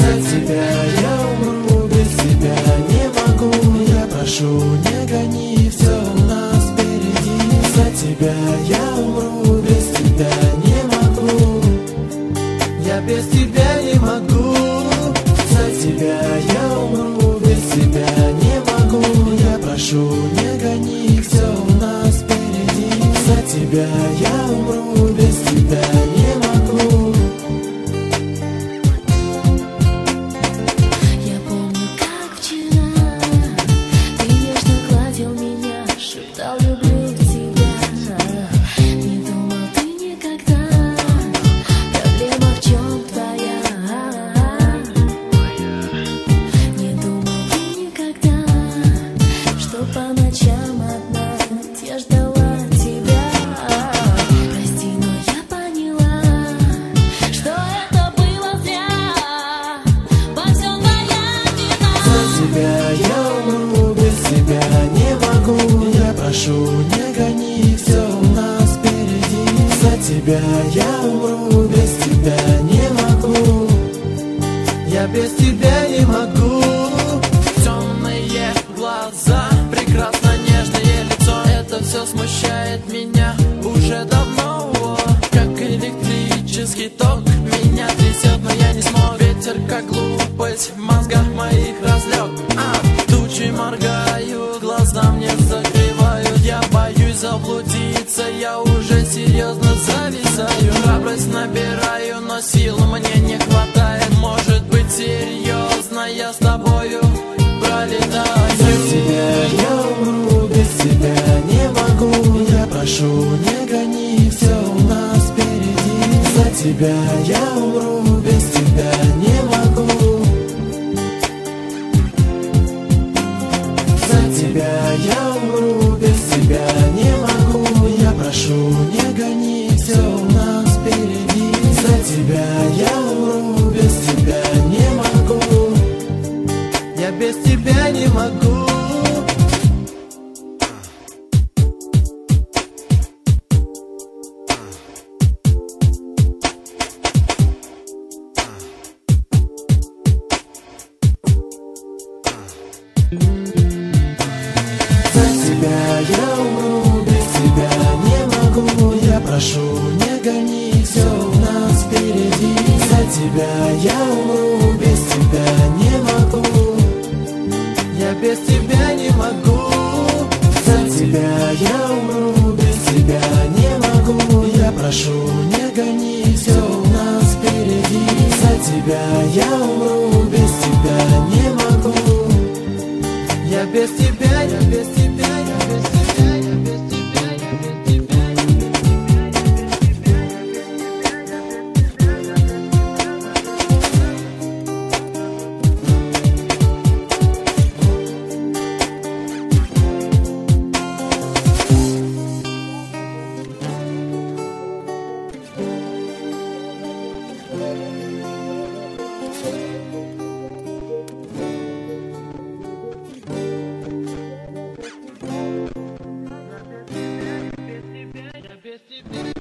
За тебя я умру, без тебя не могу. Я прошу, не гони, все у нас впереди. За тебя я умру, без тебя не могу. Я без тебя не могу. За тебя я умру, без тебя не могу. Я прошу, не гони, все у нас впереди. За тебя я умру, без тебя не могу. Я помню, как вчера ты нежно гладил меня, шептал люблю тебя. Не думал ты никогда, проблема в чем твоя. Не думал ты никогда, что по ночам одна я ждала тебя. Прости, но я поняла, что это было зря. Во всем твоя вина. За тебя я умру, без тебя не могу. Я прошу, не гони, все у нас впереди. За тебя я умру, без тебя не могу. Я без тебя не могу. Темные глаза, прекрасно нежное лицо. Это все смущает меня уже давно. Как электрический ток меня трясет, но я не смог. Ветер, как глупость, в мозгах моих разлег. Тучи моргаю, глаза мне закрывают. Я боюсь заблудиться, я уже серьезно зависаю. Храбрость набираю, но сил мне не хватает. Может быть серьезно, я с тобою пролетаю. За тебя я умру, без тебя не могу. Я прошу, не гони, все у нас впереди. За тебя я умру, без тебя не могу. За тебя я умру, без тебя не могу. Я прошу, не гони, все у нас впереди. За тебя я умру, без тебя не могу. Я без тебя не могу. За тебя я умру, без тебя не могу. Я прошу, не гони, все у нас впереди. За тебя я умру, без тебя не могу. Я без тебя не могу. За тебя я умру, без тебя не могу. Я прошу, не гони, все у нас впереди. За тебя я умру, без тебя не могу. Я без тебя, я без тебя, я без тебя, я без тебя, я без тебя. Без тебя.